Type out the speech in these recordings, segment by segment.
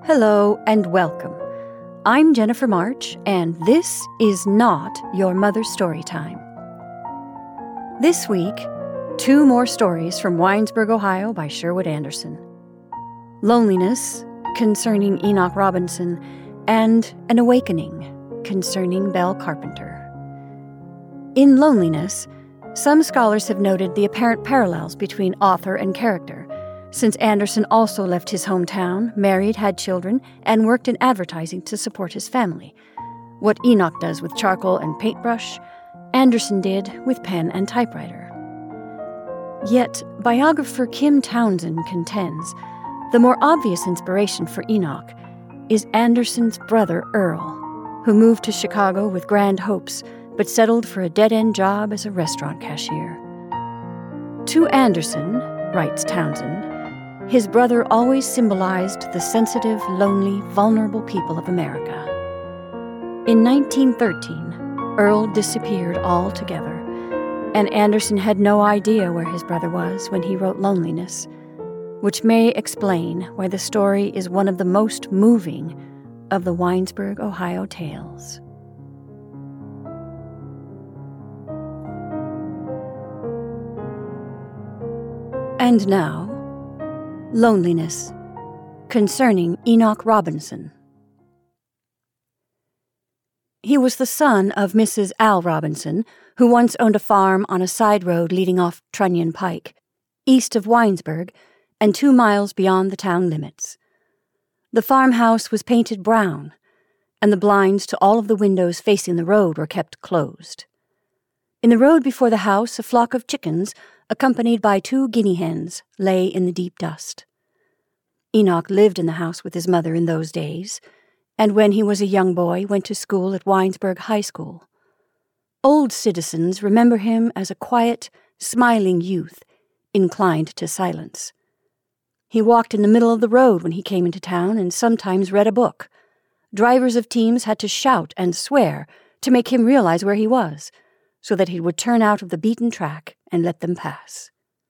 Hello and welcome. I'm Jennifer March, and this is not Your Mother's Storytime. This week, 2 more stories from Winesburg, Ohio by Sherwood Anderson. Loneliness, concerning Enoch Robinson, and An Awakening, concerning Belle Carpenter. In Loneliness, some scholars have noted the apparent parallels between author and character, since Anderson also left his hometown, married, had children, and worked in advertising to support his family. What Enoch does with charcoal and paintbrush, Anderson did with pen and typewriter. Yet, biographer Kim Townsend contends the more obvious inspiration for Enoch is Anderson's brother Earl, who moved to Chicago with grand hopes but settled for a dead-end job as a restaurant cashier. To Anderson, writes Townsend, his brother always symbolized the sensitive, lonely, vulnerable people of America. In 1913, Earl disappeared altogether, and Anderson had no idea where his brother was when he wrote Loneliness, which may explain why the story is one of the most moving of the Winesburg, Ohio tales. And now, Loneliness, concerning Enoch Robinson. He was the son of Mrs. Al Robinson, who once owned a farm on a side road leading off Trunnion Pike, east of Winesburg and 2 miles beyond the town limits. The farmhouse was painted brown, and the blinds to all of the windows facing the road were kept closed. In the road before the house, a flock of chickens, accompanied by 2 guinea hens, lay in the deep dust. Enoch lived in the house with his mother in those days, and when he was a young boy, went to school at Winesburg High School. Old citizens remember him as a quiet, smiling youth, inclined to silence. He walked in the middle of the road when he came into town and sometimes read a book. Drivers of teams had to shout and swear to make him realize where he was, so that he would turn out of the beaten track and let them pass.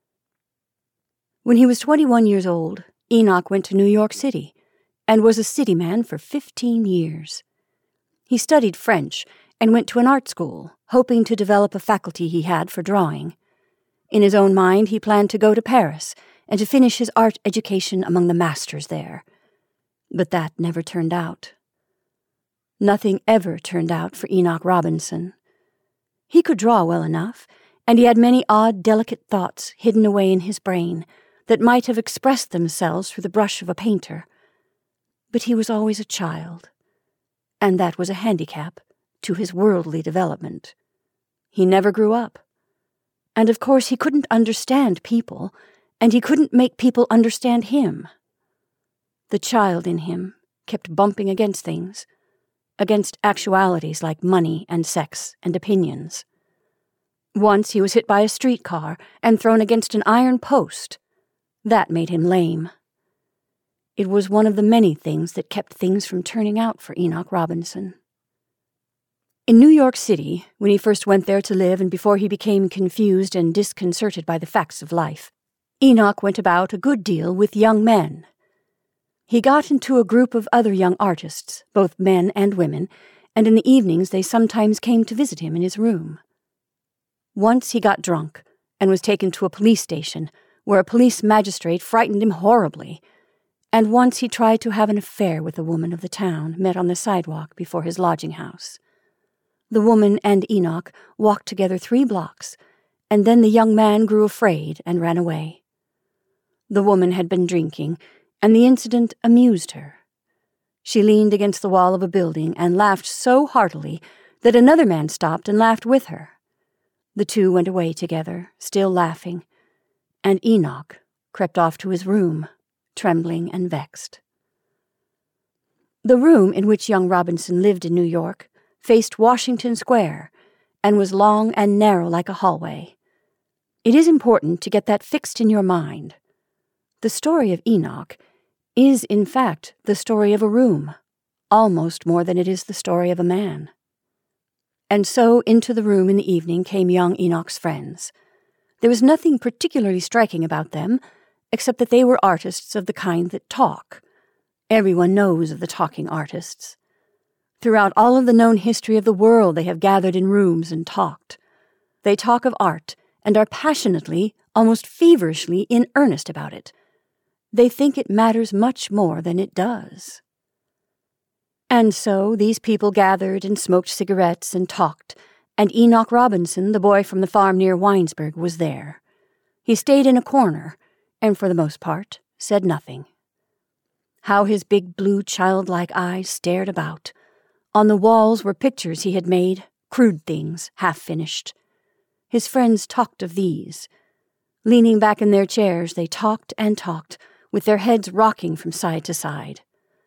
When he was 21 years old, Enoch went to New York City and was a city man for 15 years. He studied French and went to an art school, hoping to develop a faculty he had for drawing. In his own mind, he planned to go to Paris and to finish his art education among the masters there. But that never turned out. Nothing ever turned out for Enoch Robinson. He could draw well enough, and he had many odd, delicate thoughts hidden away in his brain that might have expressed themselves through the brush of a painter. But he was always a child, and that was a handicap to his worldly development. He never grew up. And of course he couldn't understand people, and he couldn't make people understand him. The child in him kept bumping against things, against actualities like money and sex and opinions. Once he was hit by a streetcar and thrown against an iron post. That made him lame. It was one of the many things that kept things from turning out for Enoch Robinson. In New York City, when he first went there to live and before he became confused and disconcerted by the facts of life, Enoch went about a good deal with young men. He got into a group of other young artists, both men and women, and in the evenings they sometimes came to visit him in his room. Once he got drunk and was taken to a police station, where a police magistrate frightened him horribly, and once he tried to have an affair with a woman of the town met on the sidewalk before his lodging house. The woman and Enoch walked together 3 blocks, and then the young man grew afraid and ran away. The woman had been drinking, and the incident amused her. She leaned against the wall of a building and laughed so heartily that another man stopped and laughed with her. The 2 went away together, still laughing, and Enoch crept off to his room, trembling and vexed. The room in which young Robinson lived in New York faced Washington Square and was long and narrow like a hallway. It is important to get that fixed in your mind. The story of Enoch is, in fact, the story of a room, almost more than it is the story of a man. And so into the room in the evening came young Enoch's friends. There was nothing particularly striking about them, except that they were artists of the kind that talk, Everyone knows of the talking artists. Throughout all of the known history of the world, they have gathered in rooms and talked. They talk of art and are passionately, almost feverishly in earnest about it. They think it matters much more than it does. And so these people gathered and smoked cigarettes and talked, and Enoch Robinson, the boy from the farm near Winesburg, was there. He stayed in a corner, and for the most part, said nothing. How his big blue childlike eyes stared about. On the walls were pictures he had made, crude things, half-finished. His friends talked of these. Leaning back in their chairs, they talked and talked, with their heads rocking from side to side.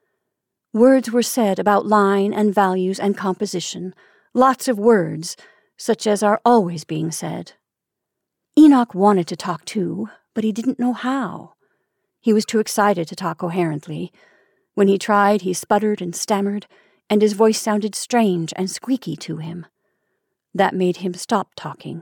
Words were said about line and values and composition, lots of words, such as are always being said. Enoch wanted to talk too, but he didn't know how. He was too excited to talk coherently. When he tried, he sputtered and stammered, and his voice sounded strange and squeaky to him. That made him stop talking.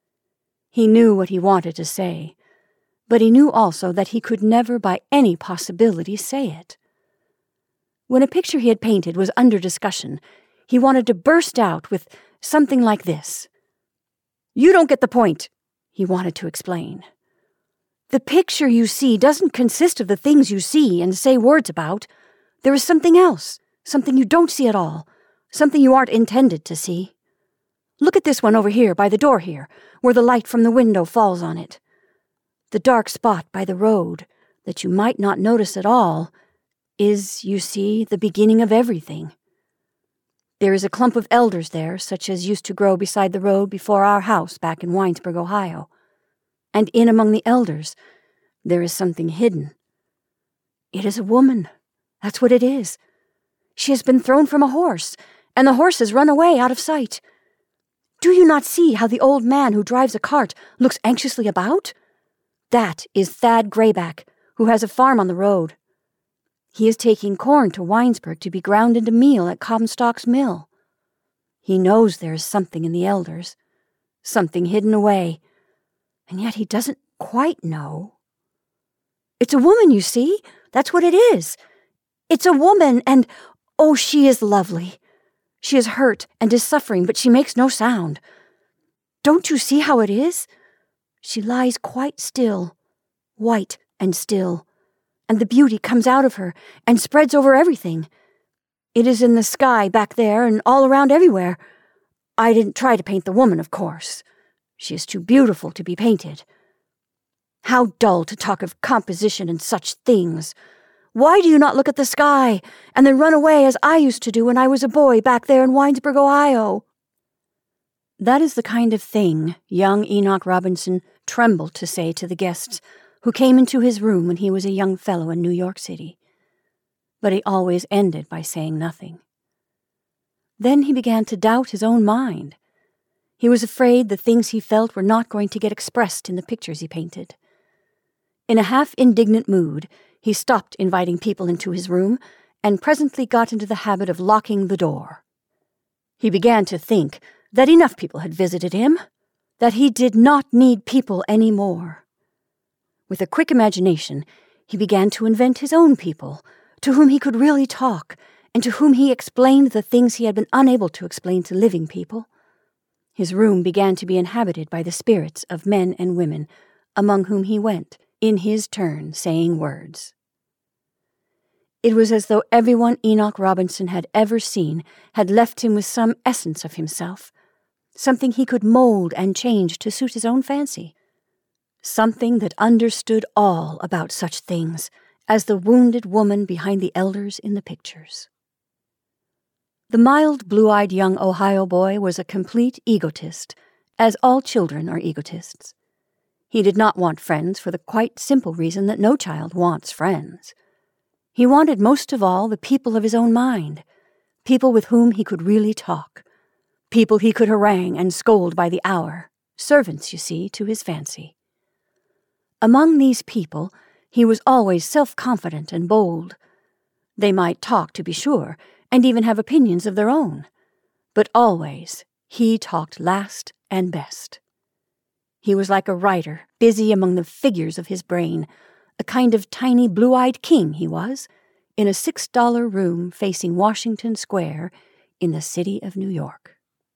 He knew what he wanted to say, but he knew also that he could never by any possibility say it. When a picture he had painted was under discussion, he wanted to burst out with something like this. "You don't get the point," he wanted to explain. "The picture you see doesn't consist of the things you see and say words about. There is something else, something you don't see at all, something you aren't intended to see. Look at this one over here by the door here, where the light from the window falls on it. The dark spot by the road, that you might not notice at all, is, you see, the beginning of everything. There is a clump of elders there, such as used to grow beside the road before our house back in Winesburg, Ohio. And in among the elders, there is something hidden. It is a woman. That's what it is. She has been thrown from a horse, and the horse has run away out of sight. Do you not see how the old man who drives a cart looks anxiously about? That is Thad Grayback, who has a farm on the road. He is taking corn to Winesburg to be ground into meal at Comstock's mill. He knows there is something in the elders, something hidden away, and yet he doesn't quite know. It's a woman, you see. That's what it is. It's a woman, and, oh, she is lovely. She is hurt and is suffering, but she makes no sound. Don't you see how it is? She lies quite still, white and still, and the beauty comes out of her and spreads over everything. It is in the sky back there and all around everywhere. I didn't try to paint the woman, of course. She is too beautiful to be painted. How dull to talk of composition and such things. Why do you not look at the sky and then run away as I used to do when I was a boy back there in Winesburg, Ohio? That is the kind of thing young Enoch Robinson trembled to say to the guests who came into his room when he was a young fellow in New York City. But he always ended by saying nothing. Then he began to doubt his own mind. He was afraid the things he felt were not going to get expressed in the pictures he painted. In a half-indignant mood, he stopped inviting people into his room and presently got into the habit of locking the door. He began to think that enough people had visited him, that he did not need people any more. With a quick imagination, he began to invent his own people, to whom he could really talk, and to whom he explained the things he had been unable to explain to living people. His room began to be inhabited by the spirits of men and women, among whom he went, in his turn saying words. It was as though everyone Enoch Robinson had ever seen had left him with some essence of himself, something he could mold and change to suit his own fancy, something that understood all about such things as the wounded woman behind the elders in the pictures. The mild, blue-eyed young Ohio boy was a complete egotist, as all children are egotists. He did not want friends for the quite simple reason that no child wants friends. He wanted most of all the people of his own mind, people with whom he could really talk, people he could harangue and scold by the hour, servants, you see, to his fancy. Among these people, he was always self-confident and bold. They might talk, to be sure, and even have opinions of their own, but always he talked last and best. He was like a writer, busy among the figures of his brain, a kind of tiny blue-eyed king he was, in a $6 room facing Washington Square in the city of New York.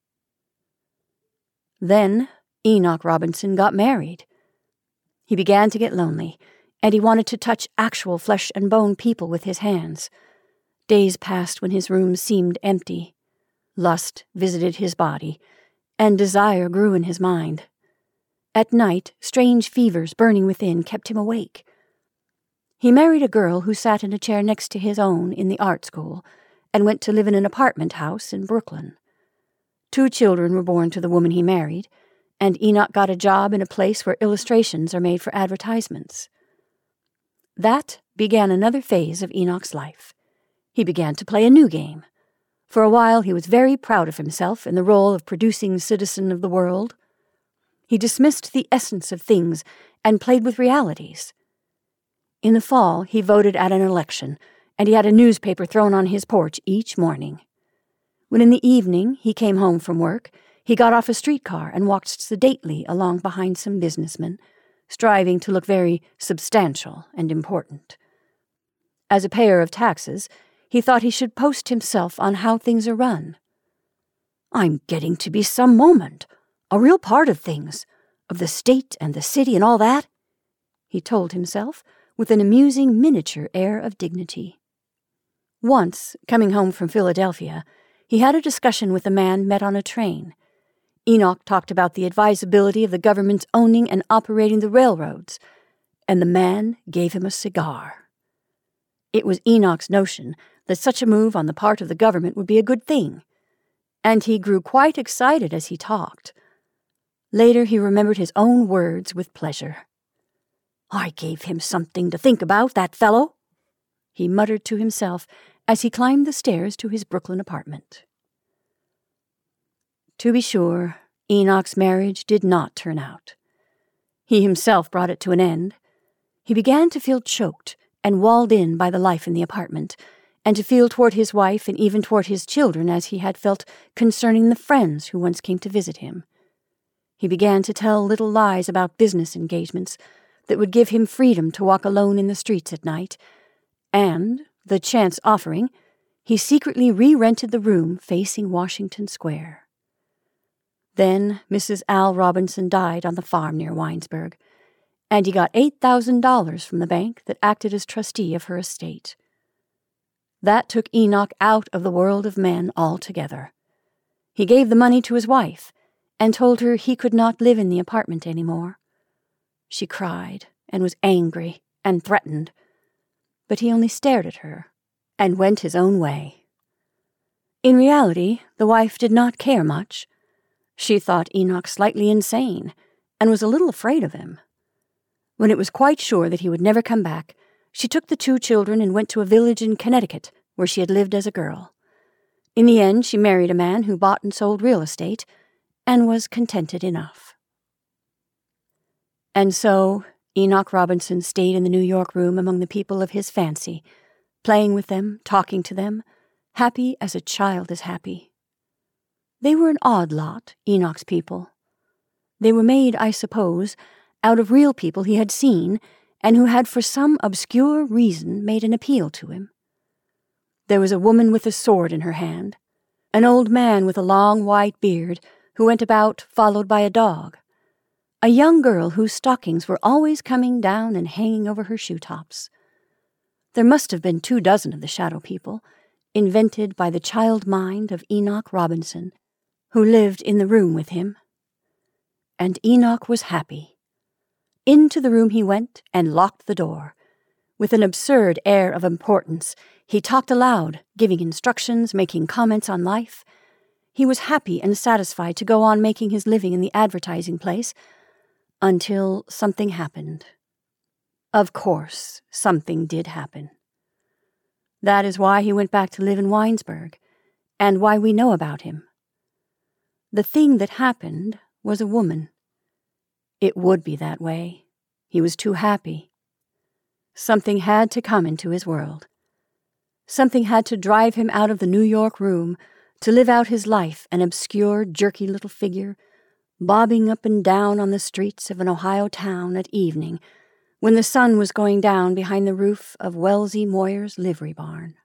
Then Enoch Robinson got married. He began to get lonely, and he wanted to touch actual flesh and bone people with his hands. Days passed when his room seemed empty. Lust visited his body, and desire grew in his mind. At night, strange fevers burning within kept him awake. He married a girl who sat in a chair next to his own in the art school, and went to live in an apartment house in Brooklyn. 2 children were born to the woman he married, and Enoch got a job in a place where illustrations are made for advertisements. That began another phase of Enoch's life. He began to play a new game. For a while he was very proud of himself in the role of producing citizen of the world. He dismissed the essence of things and played with realities. In the fall, he voted at an election, and he had a newspaper thrown on his porch each morning. When in the evening he came home from work, he got off a streetcar and walked sedately along behind some businessmen, striving to look very substantial and important. As a payer of taxes, he thought he should post himself on how things are run. "I'm getting to be some moment, a real part of things, of the state and the city and all that," he told himself with an amusing miniature air of dignity. Once, coming home from Philadelphia, he had a discussion with a man met on a train. Enoch talked about the advisability of the government's owning and operating the railroads, and the man gave him a cigar. It was Enoch's notion that such a move on the part of the government would be a good thing, and he grew quite excited as he talked. Later he remembered his own words with pleasure. "I gave him something to think about, that fellow," he muttered to himself as he climbed the stairs to his Brooklyn apartment. To be sure, Enoch's marriage did not turn out. He himself brought it to an end. He began to feel choked and walled in by the life in the apartment, and to feel toward his wife and even toward his children as he had felt concerning the friends who once came to visit him. He began to tell little lies about business engagements that would give him freedom to walk alone in the streets at night, and, the chance offering, he secretly re-rented the room facing Washington Square. Then Mrs. Al Robinson died on the farm near Winesburg, and he got $8,000 from the bank that acted as trustee of her estate. That took Enoch out of the world of men altogether. He gave the money to his wife and told her he could not live in the apartment any more. She cried and was angry and threatened, but he only stared at her and went his own way. In reality, the wife did not care much. She thought Enoch slightly insane and was a little afraid of him. When it was quite sure that he would never come back, she took the 2 children and went to a village in Connecticut where she had lived as a girl. In the end, she married a man who bought and sold real estate and was contented enough. And so Enoch Robinson stayed in the New York room among the people of his fancy, playing with them, talking to them, happy as a child is happy. They were an odd lot, Enoch's people. They were made, I suppose, out of real people he had seen and who had for some obscure reason made an appeal to him. There was a woman with a sword in her hand, an old man with a long white beard who went about followed by a dog, a young girl whose stockings were always coming down and hanging over her shoe tops. There must have been 24 of the shadow people, invented by the child mind of Enoch Robinson, who lived in the room with him. And Enoch was happy. Into the room he went and locked the door. With an absurd air of importance, he talked aloud, giving instructions, making comments on life. He was happy and satisfied to go on making his living in the advertising place, until something happened. Of course, something did happen. That is why he went back to live in Winesburg, and why we know about him. The thing that happened was a woman. It would be that way. He was too happy. Something had to come into his world. Something had to drive him out of the New York room to live out his life, an obscure, jerky little figure, bobbing up and down on the streets of an Ohio town at evening, when the sun was going down behind the roof of Wellesley Moyer's livery barn.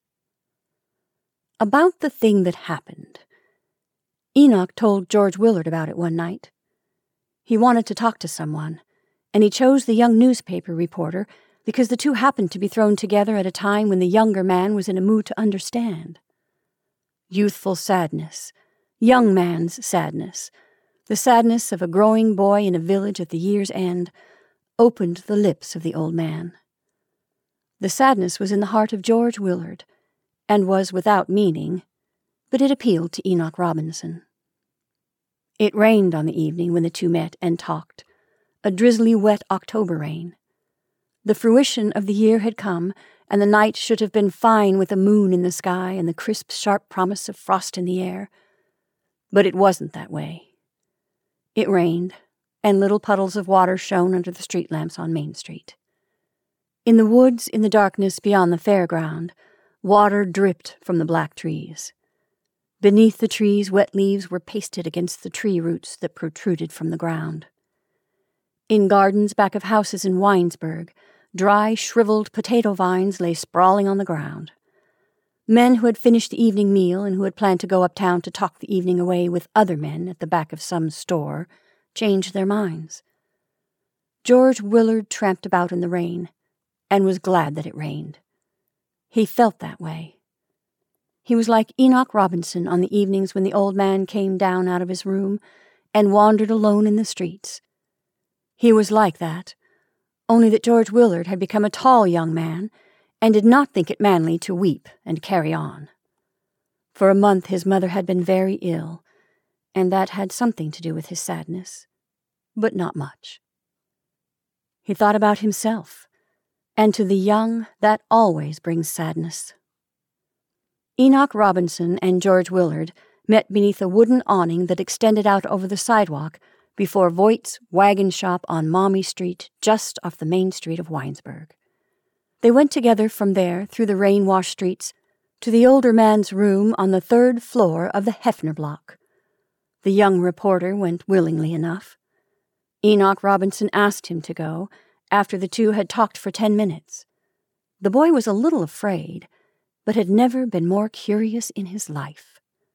About the thing that happened. Enoch told George Willard about it one night. He wanted to talk to someone, and he chose the young newspaper reporter because the two happened to be thrown together at a time when the younger man was in a mood to understand. Youthful sadness, young man's sadness, the sadness of a growing boy in a village at the year's end, opened the lips of the old man. The sadness was in the heart of George Willard, and was without meaning, but it appealed to Enoch Robinson. It rained on the evening when the two met and talked, a drizzly wet October rain. The fruition of the year had come, and the night should have been fine with a moon in the sky and the crisp, sharp promise of frost in the air. But it wasn't that way. It rained, and little puddles of water shone under the street lamps on Main Street. In the woods in the darkness beyond the fairground, water dripped from the black trees. Beneath the trees, wet leaves were pasted against the tree roots that protruded from the ground. In gardens back of houses in Winesburg, dry, shriveled potato vines lay sprawling on the ground. Men who had finished the evening meal and who had planned to go uptown to talk the evening away with other men at the back of some store changed their minds. George Willard tramped about in the rain and was glad that it rained. He felt that way. He was like Enoch Robinson on the evenings when the old man came down out of his room and wandered alone in the streets. He was like that, only that George Willard had become a tall young man and did not think it manly to weep and carry on. For a month his mother had been very ill, and that had something to do with his sadness, but not much. He thought about himself, and to the young that always brings sadness. Enoch Robinson and George Willard met beneath a wooden awning that extended out over the sidewalk before Voigt's wagon shop on Maumee Street, just off the main street of Winesburg. They went together from there through the rain-washed streets to the older man's room on the 3rd floor of the Hefner block. The young reporter went willingly enough. Enoch Robinson asked him to go after the two had talked for 10 minutes. The boy was a little afraid, but had never been more curious in his life.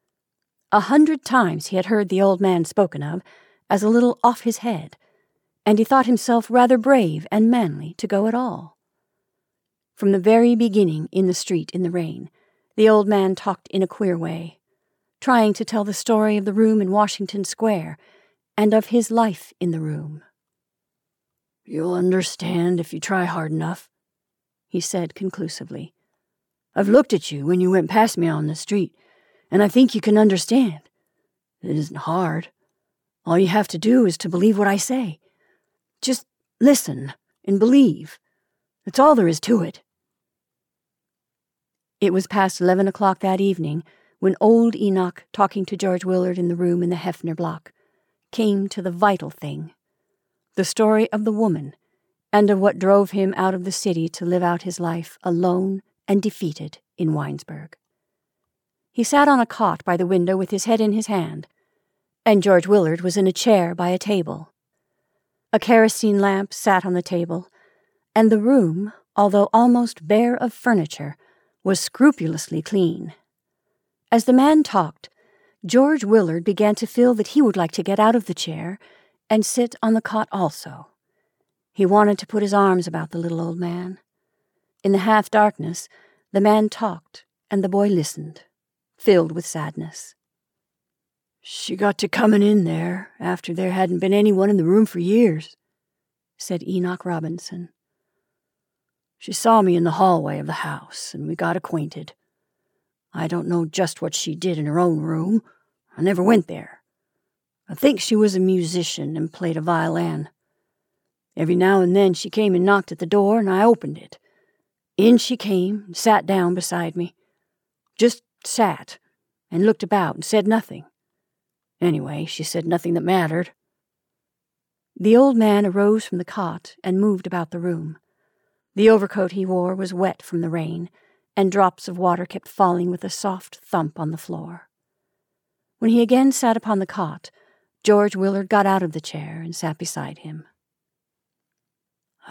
100 times he had heard the old man spoken of as a little off his head, and he thought himself rather brave and manly to go at all. From the very beginning in the street in the rain, the old man talked in a queer way, trying to tell the story of the room in Washington Square and of his life in the room. "You'll understand if you try hard enough," he said conclusively. "I've looked at you when you went past me on the street, and I think you can understand. It isn't hard. All you have to do is to believe what I say. Just listen and believe. That's all there is to it." It was past 11 o'clock that evening when old Enoch, talking to George Willard in the room in the Hefner block, came to the vital thing, the story of the woman, and of what drove him out of the city to live out his life alone and defeated in Winesburg. He sat on a cot by the window with his head in his hand, and George Willard was in a chair by a table. A kerosene lamp sat on the table, and the room, although almost bare of furniture, was scrupulously clean. As the man talked, George Willard began to feel that he would like to get out of the chair and sit on the cot also. He wanted to put his arms about the little old man. In the half-darkness, the man talked, and the boy listened, filled with sadness. "She got to coming in there after there hadn't been anyone in the room for years," said Enoch Robinson. "She saw me in the hallway of the house, and we got acquainted. I don't know just what she did in her own room. I never went there. I think she was a musician and played a violin. Every now and then she came and knocked at the door, and I opened it. In she came and sat down beside me. Just sat and looked about and said nothing. Anyway, she said nothing that mattered." The old man arose from the cot and moved about the room. The overcoat he wore was wet from the rain, and drops of water kept falling with a soft thump on the floor. When he again sat upon the cot, George Willard got out of the chair and sat beside him.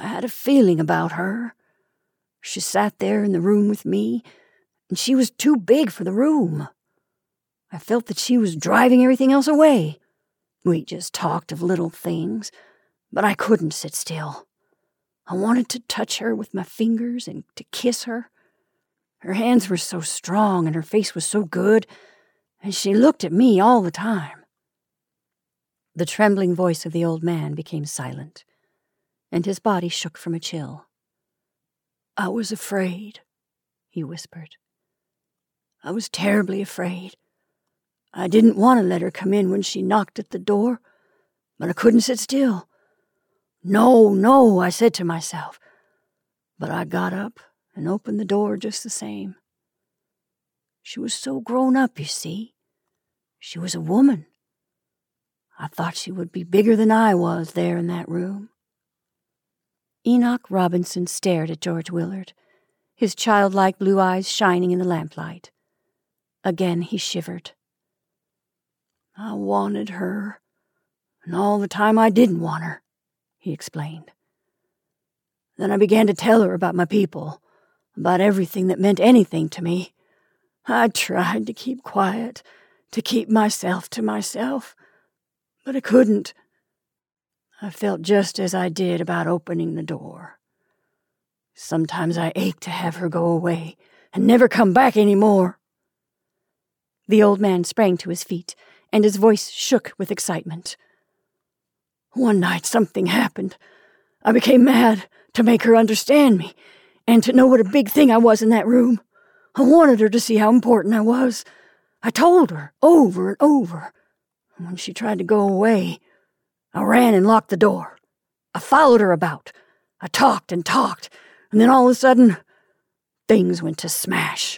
I had a feeling about her. She sat there in the room with me, and she was too big for the room. I felt that she was driving everything else away. We just talked of little things, but I couldn't sit still. I wanted to touch her with my fingers and to kiss her. Her hands were so strong and her face was so good, and she looked at me all the time. The trembling voice of the old man became silent, and his body shook from a chill. I was afraid, he whispered. I was terribly afraid. I didn't want to let her come in when she knocked at the door, but I couldn't sit still. No, no, I said to myself, but I got up and opened the door just the same. She was so grown up, you see. She was a woman. I thought she would be bigger than I was there in that room. Enoch Robinson stared at George Willard, his childlike blue eyes shining in the lamplight. Again he shivered. I wanted her, and all the time I didn't want her, he explained. Then I began to tell her about my people, about everything that meant anything to me. I tried to keep quiet, to keep myself to myself, but I couldn't. I felt just as I did about opening the door. Sometimes I ached to have her go away and never come back any more. The old man sprang to his feet, and his voice shook with excitement. One night something happened. I became mad to make her understand me, and to know what a big thing I was in that room. I wanted her to see how important I was. I told her over and over. And when she tried to go away, I ran and locked the door. I followed her about. I talked and talked, and then all of a sudden, things went to smash.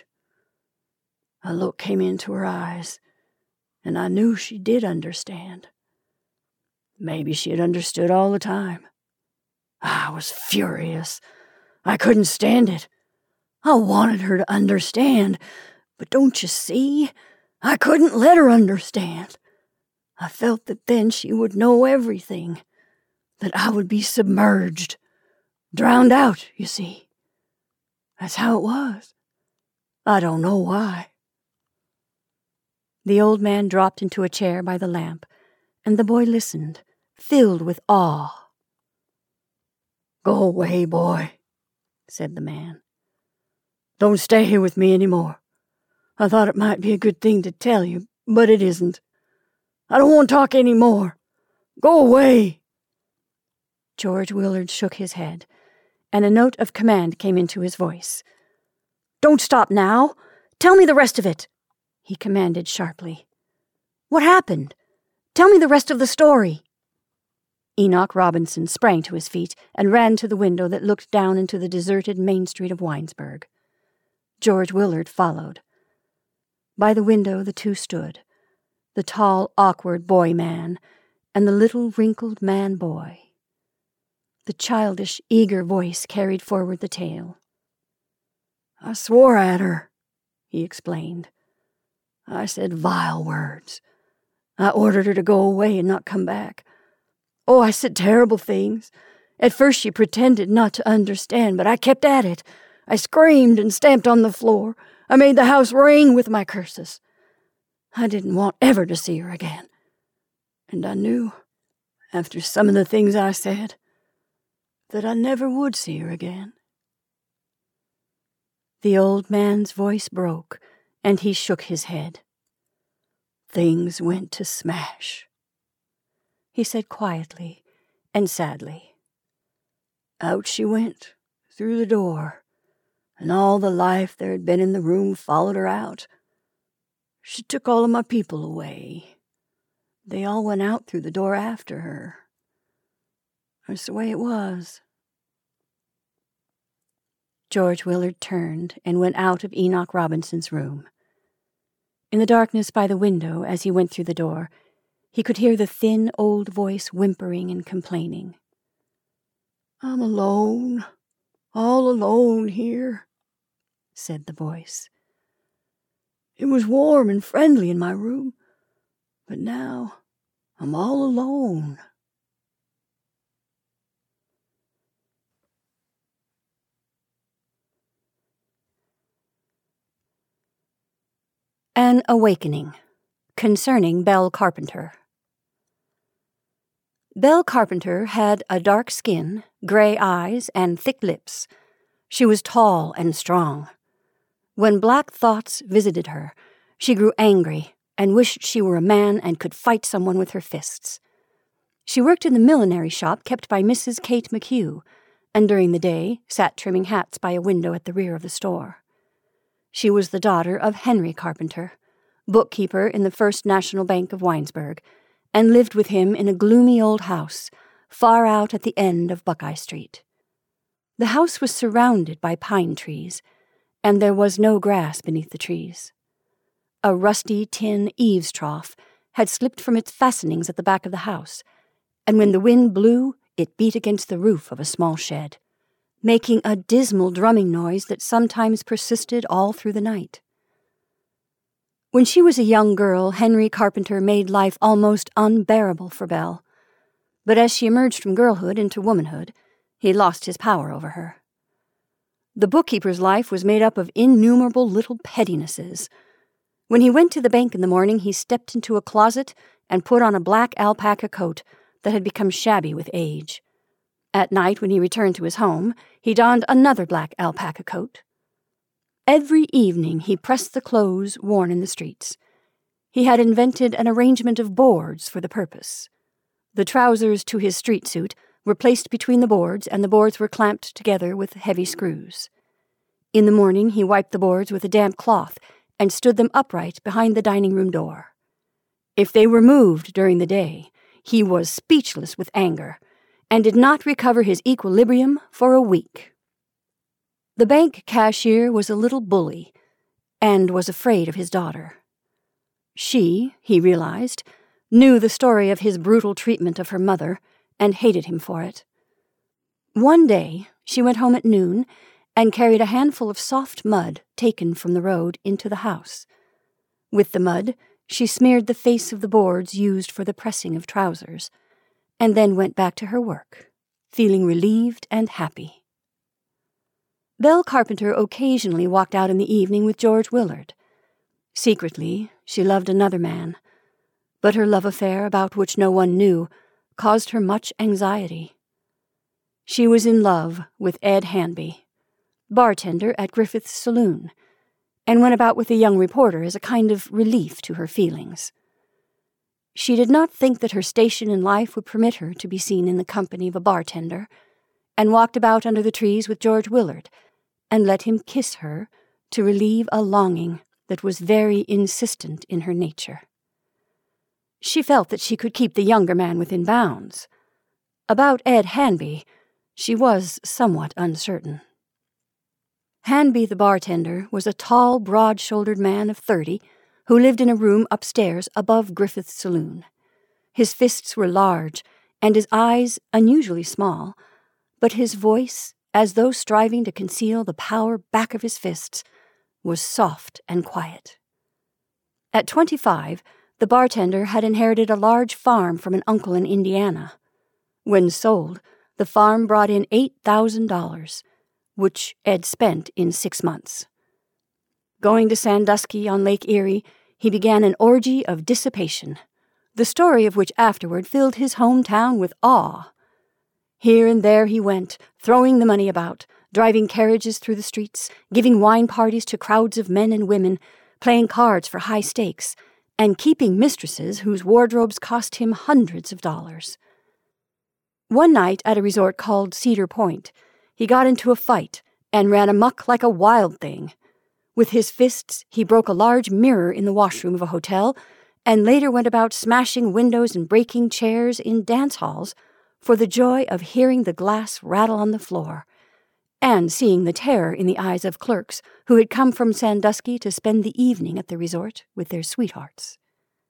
A look came into her eyes, and I knew she did understand. Maybe she had understood all the time. I was furious. I couldn't stand it. I wanted her to understand, but don't you see? I couldn't let her understand. I felt that then she would know everything, that I would be submerged, drowned out, you see. That's how it was. I don't know why. The old man dropped into a chair by the lamp, and the boy listened, filled with awe. Go away, boy, said the man. Don't stay here with me any more. I thought it might be a good thing to tell you, but it isn't. I don't want to talk any more. Go away. George Willard shook his head, and a note of command came into his voice. Don't stop now. Tell me the rest of it, he commanded sharply. What happened? Tell me the rest of the story. Enoch Robinson sprang to his feet and ran to the window that looked down into the deserted main street of Winesburg. George Willard followed. By the window the two stood, the tall, awkward boy-man and the little, wrinkled man-boy. The childish, eager voice carried forward the tale. I swore at her, he explained. I said vile words. I ordered her to go away and not come back. Oh, I said terrible things. At first she pretended not to understand, but I kept at it. I screamed and stamped on the floor. I made the house ring with my curses. I didn't want ever to see her again. And I knew, after some of the things I said, that I never would see her again. The old man's voice broke, and he shook his head. Things went to smash, he said quietly and sadly. Out she went, through the door, and all the life there had been in the room followed her out. She took all of my people away. They all went out through the door after her. That's the way it was. George Willard turned and went out of Enoch Robinson's room. In the darkness by the window, as he went through the door, he could hear the thin old voice whimpering and complaining. I'm alone, all alone here, said the voice. It was warm and friendly in my room, but now I'm all alone. An Awakening, concerning Belle Carpenter. Belle Carpenter had a dark skin, gray eyes, and thick lips. She was tall and strong. When black thoughts visited her, she grew angry and wished she were a man and could fight someone with her fists. She worked in the millinery shop kept by Mrs. Kate McHugh, and during the day sat trimming hats by a window at the rear of the store. She was the daughter of Henry Carpenter, bookkeeper in the First National Bank of Winesburg, and lived with him in a gloomy old house far out at the end of Buckeye Street. The house was surrounded by pine trees, and there was no grass beneath the trees. A rusty tin eaves trough had slipped from its fastenings at the back of the house, and when the wind blew, it beat against the roof of a small shed, making a dismal drumming noise that sometimes persisted all through the night. When she was a young girl, Henry Carpenter made life almost unbearable for Belle. But as she emerged from girlhood into womanhood, he lost his power over her. The bookkeeper's life was made up of innumerable little pettinesses. When he went to the bank in the morning, he stepped into a closet and put on a black alpaca coat that had become shabby with age. At night, when he returned to his home, he donned another black alpaca coat. Every evening he pressed the clothes worn in the streets. He had invented an arrangement of boards for the purpose. The trousers to his street suit were placed between the boards, and the boards were clamped together with heavy screws. In the morning he wiped the boards with a damp cloth and stood them upright behind the dining room door. If they were moved during the day, he was speechless with anger, and did not recover his equilibrium for a week. The bank cashier was a little bully, and was afraid of his daughter. She, he realized, knew the story of his brutal treatment of her mother, and hated him for it. One day, she went home at noon, and carried a handful of soft mud taken from the road into the house. With the mud, she smeared the face of the boards used for the pressing of trousers, and then went back to her work, feeling relieved and happy. Belle Carpenter occasionally walked out in the evening with George Willard. Secretly, she loved another man, but her love affair, about which no one knew, caused her much anxiety. She was in love with Ed Hanby, bartender at Griffith's Saloon, and went about with the young reporter as a kind of relief to her feelings. She did not think that her station in life would permit her to be seen in the company of a bartender, and walked about under the trees with George Willard, and let him kiss her to relieve a longing that was very insistent in her nature. She felt that she could keep the younger man within bounds. About Ed Hanby, she was somewhat uncertain. Hanby the bartender was a tall, broad-shouldered man of 30 who lived in a room upstairs above Griffith's Saloon. His fists were large, and his eyes unusually small, but his voice, as though striving to conceal the power back of his fists, was soft and quiet. At 25, the bartender had inherited a large farm from an uncle in Indiana. When sold, the farm brought in $8,000, which Ed spent in 6 months. Going to Sandusky on Lake Erie, he began an orgy of dissipation, the story of which afterward filled his hometown with awe. Here and there he went, throwing the money about, driving carriages through the streets, giving wine parties to crowds of men and women, playing cards for high stakes, and keeping mistresses whose wardrobes cost him hundreds of dollars. One night at a resort called Cedar Point, he got into a fight and ran amok like a wild thing. With his fists, he broke a large mirror in the washroom of a hotel, and later went about smashing windows and breaking chairs in dance halls for the joy of hearing the glass rattle on the floor, and seeing the terror in the eyes of clerks who had come from Sandusky to spend the evening at the resort with their sweethearts.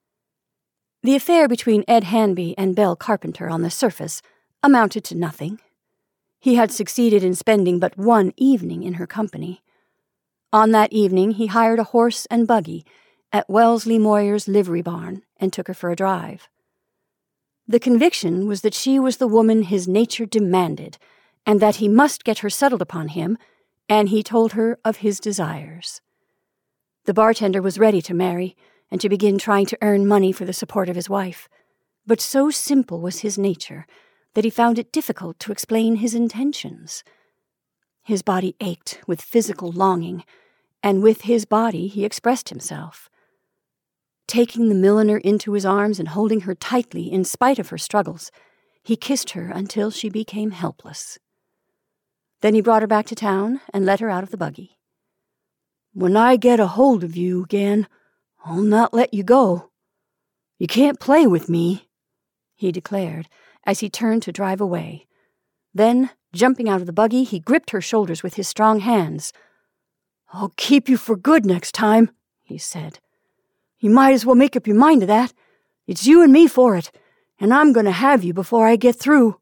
The affair between Ed Hanby and Belle Carpenter on the surface amounted to nothing. He had succeeded in spending but one evening in her company. On that evening he hired a horse and buggy at Wellesley Moyer's livery barn and took her for a drive. The conviction was that she was the woman his nature demanded, and that he must get her settled upon him, and he told her of his desires. The bartender was ready to marry and to begin trying to earn money for the support of his wife, but so simple was his nature that he found it difficult to explain his intentions. His body ached with physical longing, and with his body he expressed himself. Taking the milliner into his arms and holding her tightly in spite of her struggles, he kissed her until she became helpless. Then he brought her back to town and let her out of the buggy. "When I get a hold of you again, I'll not let you go. You can't play with me," he declared as he turned to drive away. Then, jumping out of the buggy, he gripped her shoulders with his strong hands. "I'll keep you for good next time," he said. "You might as well make up your mind to that. It's you and me for it, and I'm going to have you before I get through."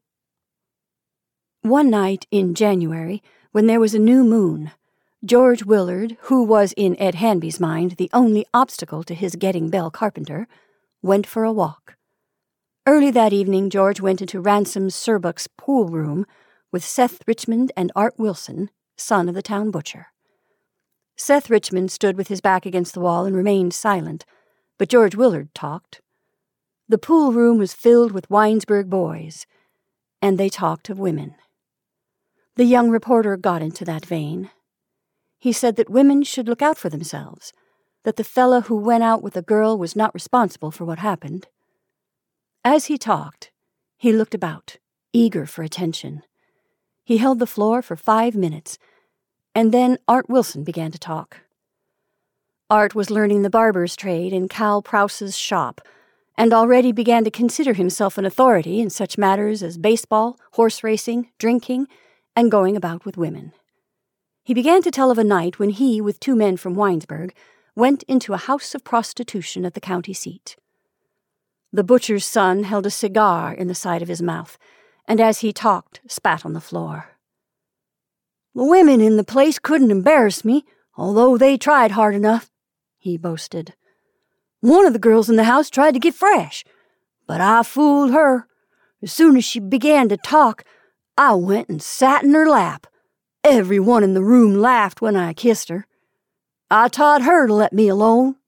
One night in January, when there was a new moon, George Willard, who was in Ed Hanby's mind the only obstacle to his getting Belle Carpenter, went for a walk. Early that evening, George went into Ransom Surbuck's pool room with Seth Richmond and Art Wilson, son of the town butcher. Seth Richmond stood with his back against the wall and remained silent, but George Willard talked. The pool room was filled with Winesburg boys, and they talked of women. The young reporter got into that vein. He said that women should look out for themselves, that the fellow who went out with a girl was not responsible for what happened. As he talked, he looked about, eager for attention. He held the floor for 5 minutes, and then Art Wilson began to talk. Art was learning the barber's trade in Cal Prouse's shop, and already began to consider himself an authority in such matters as baseball, horse racing, drinking, and going about with women. He began to tell of a night when he, with 2 men from Winesburg, went into a house of prostitution at the county seat. The butcher's son held a cigar in the side of his mouth, and as he talked, spat on the floor. "The women in the place couldn't embarrass me, although they tried hard enough," he boasted. "One of the girls in the house tried to get fresh, but I fooled her. As soon as she began to talk, I went and sat in her lap. Everyone in the room laughed when I kissed her. I taught her to let me alone."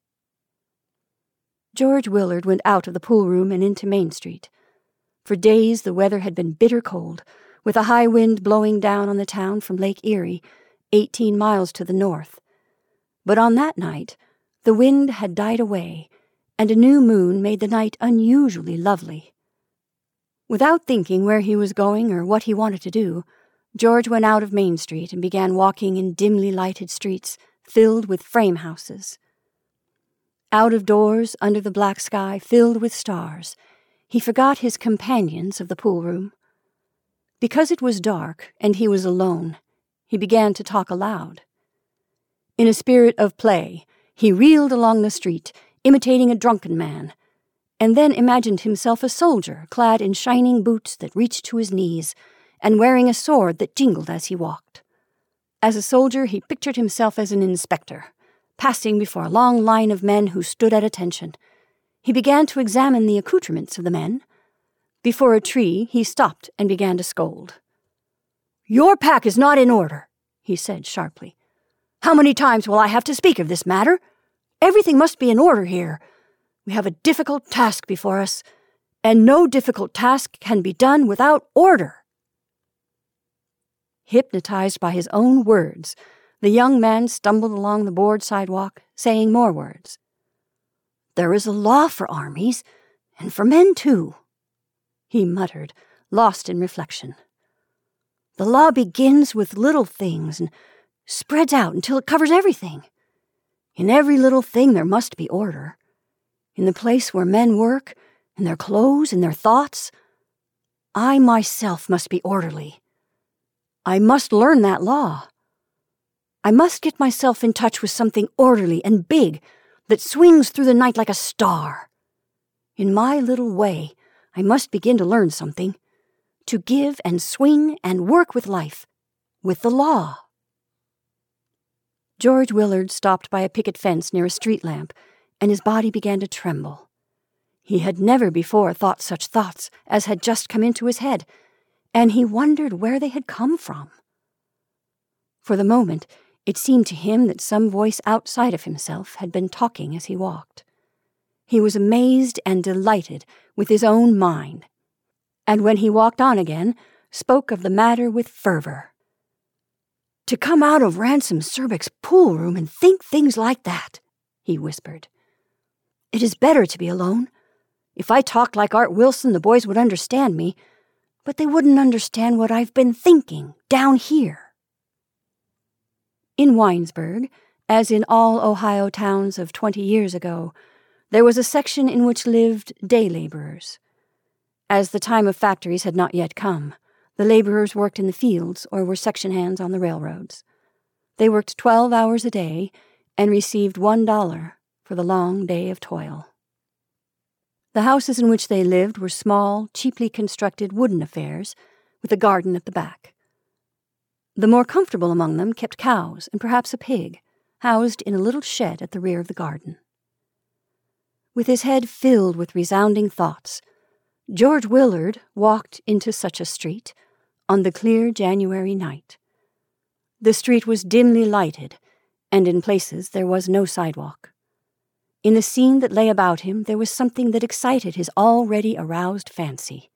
George Willard went out of the pool room and into Main Street. For days the weather had been bitter cold, with a high wind blowing down on the town from Lake Erie, 18 miles to the north. But on that night, the wind had died away, and a new moon made the night unusually lovely. Without thinking where he was going or what he wanted to do, George went out of Main Street and began walking in dimly lighted streets filled with frame houses. Out of doors, under the black sky filled with stars, he forgot his companions of the pool room. Because it was dark and he was alone, he began to talk aloud. In a spirit of play, he reeled along the street, imitating a drunken man, and then imagined himself a soldier clad in shining boots that reached to his knees, and wearing a sword that jingled as he walked. As a soldier, he pictured himself as an inspector, passing before a long line of men who stood at attention. He began to examine the accoutrements of the men. Before a tree, he stopped and began to scold. "Your pack is not in order," he said sharply. "How many times will I have to speak of this matter? Everything must be in order here. We have a difficult task before us, and no difficult task can be done without order." Hypnotized by his own words, the young man stumbled along the board sidewalk, saying more words. "There is a law for armies, and for men too," he muttered, lost in reflection. "The law begins with little things and spreads out until it covers everything. In every little thing there must be order. In the place where men work, in their clothes, in their thoughts, I myself must be orderly. I must learn that law. I must get myself in touch with something orderly and big that swings through the night like a star. In my little way, I must begin to learn something, to give and swing and work with life, with the law." George Willard stopped by a picket fence near a street lamp, and his body began to tremble. He had never before thought such thoughts as had just come into his head, and he wondered where they had come from. For the moment, It seemed to him that some voice outside of himself had been talking as he walked. He was amazed and delighted with his own mind, and when he walked on again, spoke of the matter with fervor. "To come out of Ransom Serbeck's pool room and think things like that," he whispered. "It is better to be alone. If I talked like Art Wilson, the boys would understand me, but they wouldn't understand what I've been thinking down here." In Winesburg, as in all Ohio towns of 20 years ago, there was a section in which lived day laborers. As the time of factories had not yet come, the laborers worked in the fields or were section hands on the railroads. They worked 12 hours a day and received $1 for the long day of toil. The houses in which they lived were small, cheaply constructed wooden affairs with a garden at the back. The more comfortable among them kept cows and perhaps a pig, housed in a little shed at the rear of the garden. With his head filled with resounding thoughts, George Willard walked into such a street on the clear January night. The street was dimly lighted, and in places there was no sidewalk. In the scene that lay about him there was something that excited his already aroused fancy.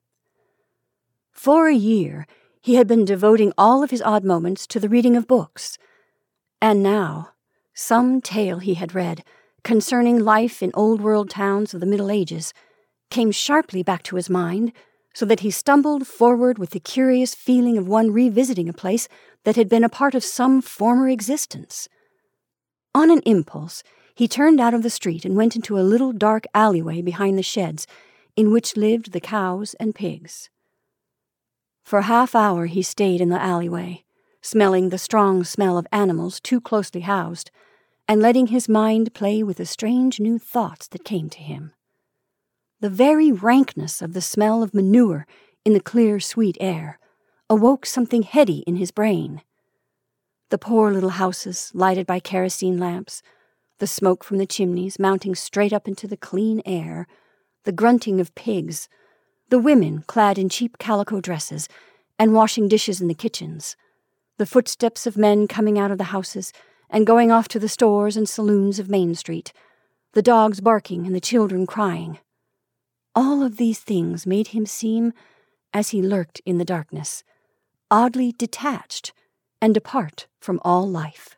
For a year he had been devoting all of his odd moments to the reading of books, and now some tale he had read concerning life in old-world towns of the Middle Ages came sharply back to his mind, so that he stumbled forward with the curious feeling of one revisiting a place that had been a part of some former existence. On an impulse, he turned out of the street and went into a little dark alleyway behind the sheds, in which lived the cows and pigs. For a half-hour he stayed in the alleyway, smelling the strong smell of animals too closely housed, and letting his mind play with the strange new thoughts that came to him. The very rankness of the smell of manure in the clear, sweet air awoke something heady in his brain. The poor little houses lighted by kerosene lamps, the smoke from the chimneys mounting straight up into the clean air, the grunting of pigs, the women clad in cheap calico dresses and washing dishes in the kitchens, the footsteps of men coming out of the houses and going off to the stores and saloons of Main Street, the dogs barking and the children crying. All of these things made him seem, as he lurked in the darkness, oddly detached and apart from all life.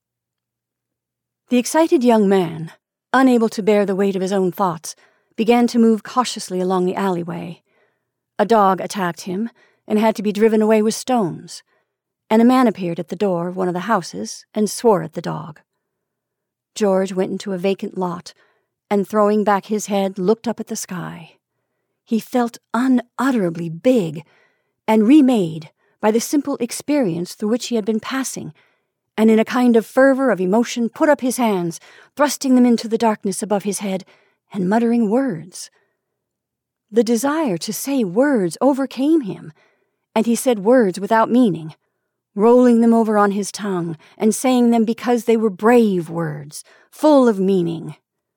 The excited young man, unable to bear the weight of his own thoughts, began to move cautiously along the alleyway. A dog attacked him and had to be driven away with stones, and a man appeared at the door of one of the houses and swore at the dog. George went into a vacant lot and, throwing back his head, looked up at the sky. He felt unutterably big and remade by the simple experience through which he had been passing, and in a kind of fervor of emotion put up his hands, thrusting them into the darkness above his head, and muttering words. The desire to say words overcame him, and he said words without meaning, rolling them over on his tongue and saying them because they were brave words, full of meaning.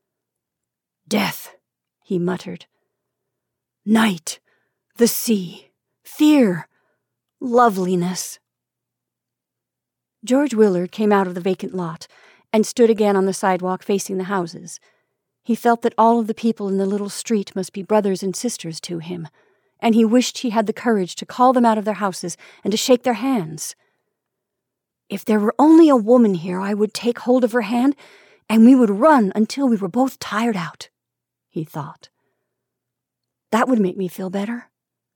"Death," he muttered. "Night, the sea, fear, loveliness." George Willard came out of the vacant lot and stood again on the sidewalk facing the houses. He felt that all of the people in the little street must be brothers and sisters to him, and he wished he had the courage to call them out of their houses and to shake their hands. "If there were only a woman here, I would take hold of her hand, and we would run until we were both tired out," he thought. "That would make me feel better."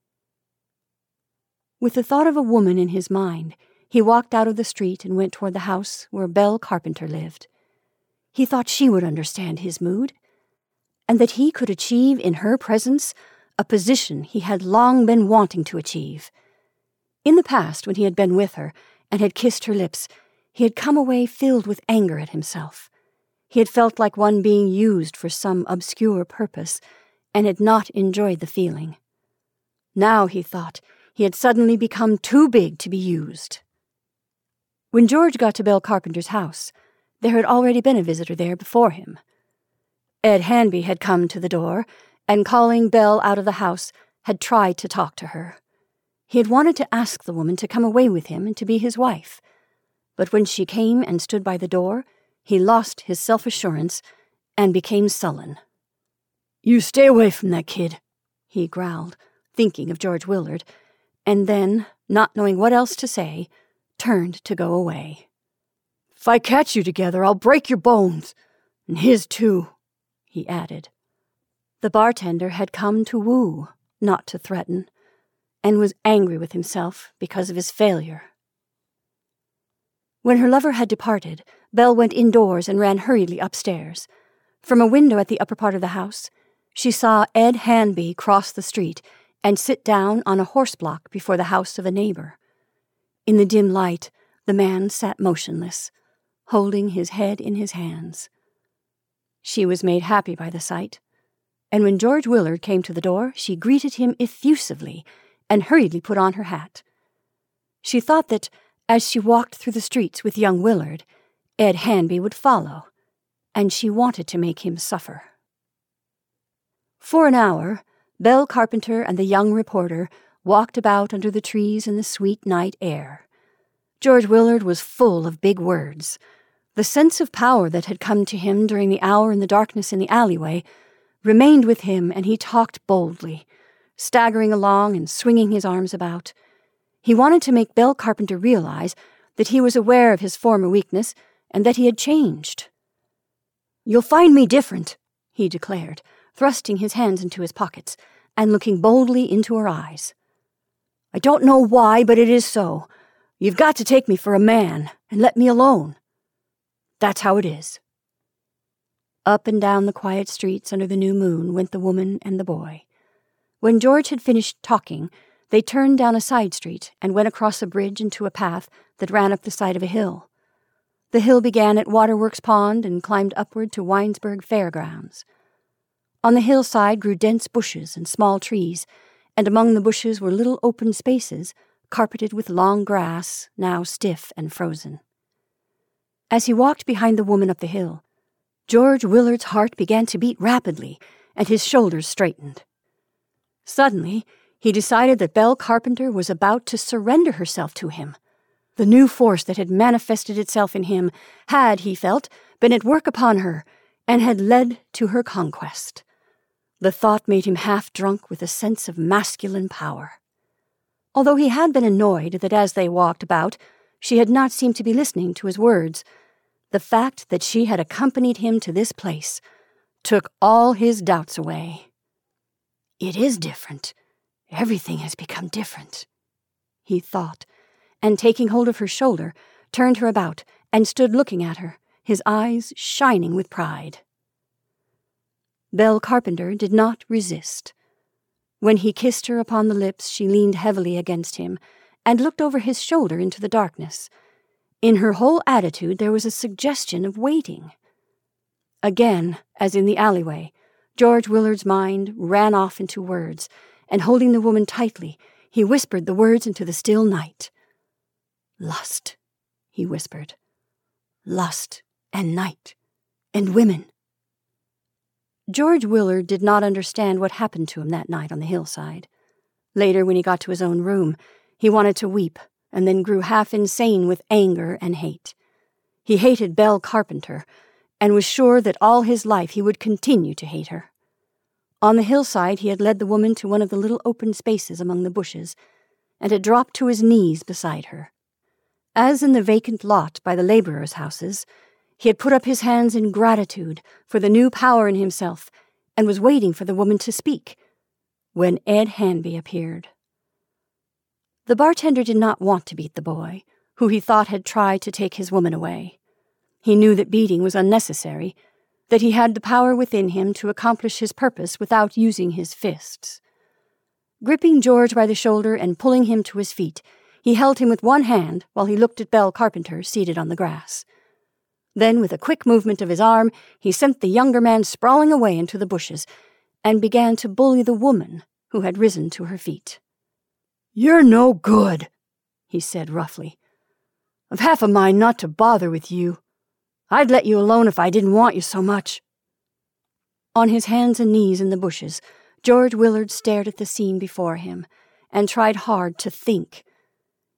With the thought of a woman in his mind, he walked out of the street and went toward the house where Belle Carpenter lived. He thought she would understand his mood, and that he could achieve in her presence a position he had long been wanting to achieve. In the past, when he had been with her and had kissed her lips, he had come away filled with anger at himself. He had felt like one being used for some obscure purpose, and had not enjoyed the feeling. Now, he thought, he had suddenly become too big to be used. When George got to Belle Carpenter's house, there had already been a visitor there before him. Ed Hanby had come to the door, and calling Belle out of the house, had tried to talk to her. He had wanted to ask the woman to come away with him and to be his wife, But when she came and stood by the door, he lost his self-assurance and became sullen. "You stay away from that kid," he growled, thinking of George Willard, and then, not knowing what else to say, turned to go away. "If I catch you together, I'll break your bones. And his too," he added. The bartender had come to woo, not to threaten, and was angry with himself because of his failure. When her lover had departed, Belle went indoors and ran hurriedly upstairs. From a window at the upper part of the house, she saw Ed Hanby cross the street and sit down on a horse block before the house of a neighbor. In the dim light, the man sat motionless, holding his head in his hands. She was made happy by the sight, and when George Willard came to the door, she greeted him effusively and hurriedly put on her hat. She thought that, as she walked through the streets with young Willard, Ed Hanby would follow, and she wanted to make him suffer. For an hour, Belle Carpenter and the young reporter walked about under the trees in the sweet night air. George Willard was full of big words. The sense of power that had come to him during the hour in the darkness in the alleyway remained with him, and he talked boldly, staggering along and swinging his arms about. He wanted to make Belle Carpenter realize that he was aware of his former weakness and that he had changed. "You'll find me different," he declared, thrusting his hands into his pockets and looking boldly into her eyes. "I don't know why, but it is so. You've got to take me for a man and let me alone. That's how it is." Up and down the quiet streets under the new moon went the woman and the boy. When George had finished talking, they turned down a side street and went across a bridge into a path that ran up the side of a hill. The hill began at Waterworks Pond and climbed upward to Winesburg Fairgrounds. On the hillside grew dense bushes and small trees, and among the bushes were little open spaces carpeted with long grass, now stiff and frozen. As he walked behind the woman up the hill, George Willard's heart began to beat rapidly, and his shoulders straightened. Suddenly, he decided that Belle Carpenter was about to surrender herself to him. The new force that had manifested itself in him had, he felt, been at work upon her, and had led to her conquest. The thought made him half drunk with a sense of masculine power. Although he had been annoyed that as they walked about, she had not seemed to be listening to his words, the fact that she had accompanied him to this place took all his doubts away. "It is different. Everything has become different," he thought, and taking hold of her shoulder, turned her about and stood looking at her, his eyes shining with pride. Belle Carpenter did not resist. When he kissed her upon the lips, she leaned heavily against him and looked over his shoulder into the darkness. In her whole attitude there was a suggestion of waiting. Again, as in the alleyway, George Willard's mind ran off into words, and holding the woman tightly, he whispered the words into the still night. "Lust," he whispered. "Lust and night and women." George Willard did not understand what happened to him that night on the hillside. Later, when he got to his own room, he wanted to weep, and then grew half insane with anger and hate. He hated Belle Carpenter, and was sure that all his life he would continue to hate her. On the hillside he had led the woman to one of the little open spaces among the bushes, and had dropped to his knees beside her. As in the vacant lot by the laborers' houses, he had put up his hands in gratitude for the new power in himself, and was waiting for the woman to speak, when Ed Hanby appeared. The bartender did not want to beat the boy, who he thought had tried to take his woman away. He knew that beating was unnecessary, that he had the power within him to accomplish his purpose without using his fists. Gripping George by the shoulder and pulling him to his feet, he held him with one hand while he looked at Belle Carpenter seated on the grass. Then, with a quick movement of his arm, he sent the younger man sprawling away into the bushes, and began to bully the woman who had risen to her feet. "You're no good," he said roughly. "I've half a mind not to bother with you. I'd let you alone if I didn't want you so much." On his hands and knees in the bushes, George Willard stared at the scene before him, and tried hard to think.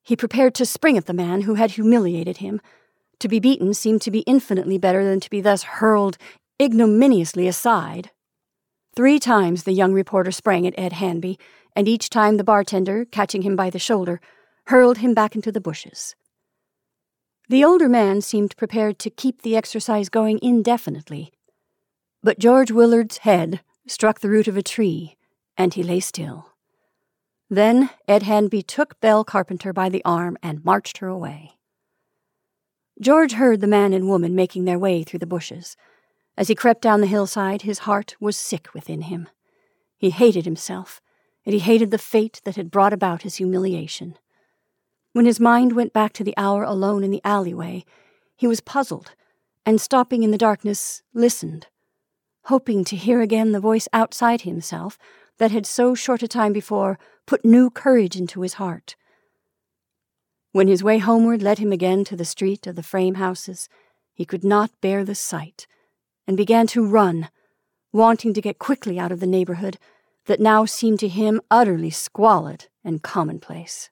He prepared to spring at the man who had humiliated him. To be beaten seemed to be infinitely better than to be thus hurled ignominiously aside. 3 times the young reporter sprang at Ed Hanby, and each time the bartender, catching him by the shoulder, hurled him back into the bushes. The older man seemed prepared to keep the exercise going indefinitely, but George Willard's head struck the root of a tree, and he lay still. Then Ed Hanby took Belle Carpenter by the arm and marched her away. George heard the man and woman making their way through the bushes. As he crept down the hillside, his heart was sick within him. He hated himself, and he hated the fate that had brought about his humiliation. When his mind went back to the hour alone in the alleyway, he was puzzled, and stopping in the darkness, listened, hoping to hear again the voice outside himself that had so short a time before put new courage into his heart. When his way homeward led him again to the street of the frame houses, he could not bear the sight, and began to run, wanting to get quickly out of the neighborhood that now seemed to him utterly squalid and commonplace.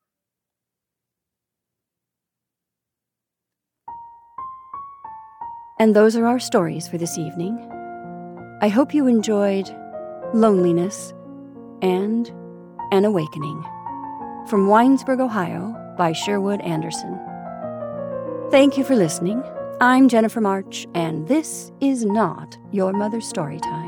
And those are our stories for this evening. I hope you enjoyed Loneliness and An Awakening from Winesburg, Ohio by Sherwood Anderson. Thank you for listening. I'm Jennifer March, and this is not Your Mother's Storytime.